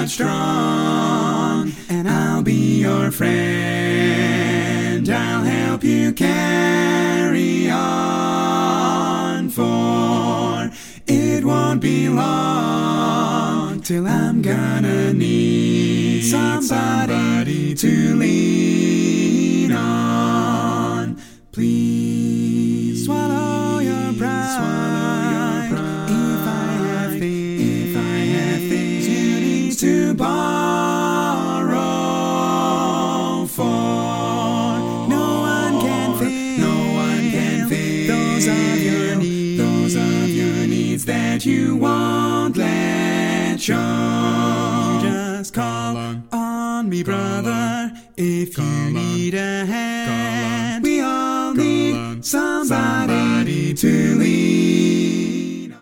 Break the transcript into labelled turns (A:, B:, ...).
A: much strong, and I'll be your friend. I'll help you carry on, for it won't be long till I'm gonna need somebody to lean on. Please swallow your pride. If I have things you need to borrow, for no one can fill those of your needs that you won't let show. Just call on me, brother, if you need a hand. We all need somebody to lean